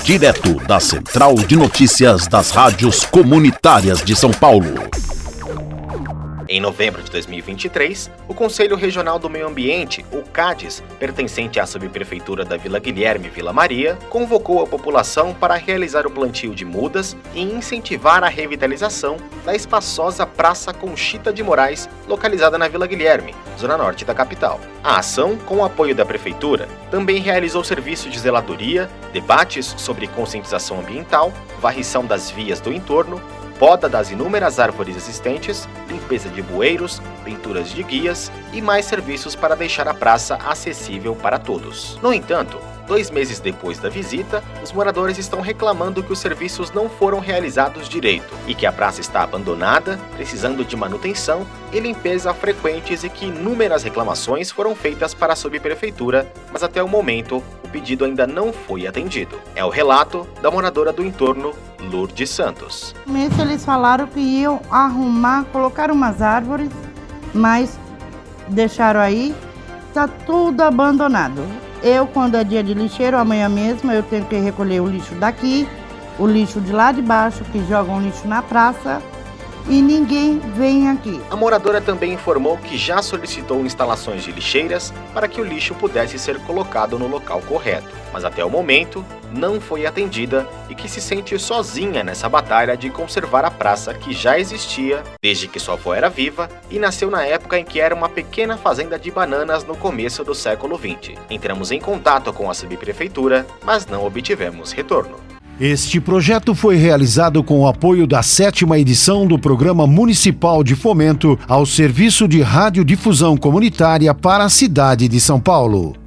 direto da Central de Notícias das Rádios Comunitárias de São Paulo. Em novembro de 2023, o Conselho Regional do Meio Ambiente, o CADES, pertencente à subprefeitura da Vila Guilherme Vila Maria, convocou a população para realizar o plantio de mudas e incentivar a revitalização da espaçosa Praça Conchita de Moraes, localizada na Vila Guilherme, zona norte da capital. A ação, com o apoio da prefeitura, também realizou serviço de zeladoria, debates sobre conscientização ambiental, varrição das vias do entorno, poda das inúmeras árvores existentes, limpeza de bueiros, pinturas de guias e mais serviços para deixar a praça acessível para todos. No entanto, 2 meses depois da visita, os moradores estão reclamando que os serviços não foram realizados direito e que a praça está abandonada, precisando de manutenção e limpeza frequentes e que inúmeras reclamações foram feitas para a subprefeitura, mas até o momento o pedido ainda não foi atendido. É o relato da moradora do entorno, Lourdes Santos. Eles falaram que iam arrumar, colocar umas árvores, mas deixaram aí, está tudo abandonado. Eu, quando é dia de lixeiro, amanhã mesmo, eu tenho que recolher o lixo daqui, o lixo de lá de baixo, que jogam lixo na praça, e ninguém vem aqui. A moradora também informou que já solicitou instalações de lixeiras para que o lixo pudesse ser colocado no local correto, mas até o momento não foi atendida e que se sente sozinha nessa batalha de conservar a praça que já existia desde que sua avó era viva e nasceu na época em que era uma pequena fazenda de bananas no começo do século XX. Entramos em contato com a subprefeitura, mas não obtivemos retorno. Este projeto foi realizado com o apoio da 7ª edição do Programa Municipal de Fomento ao Serviço de Radiodifusão Comunitária para a cidade de São Paulo.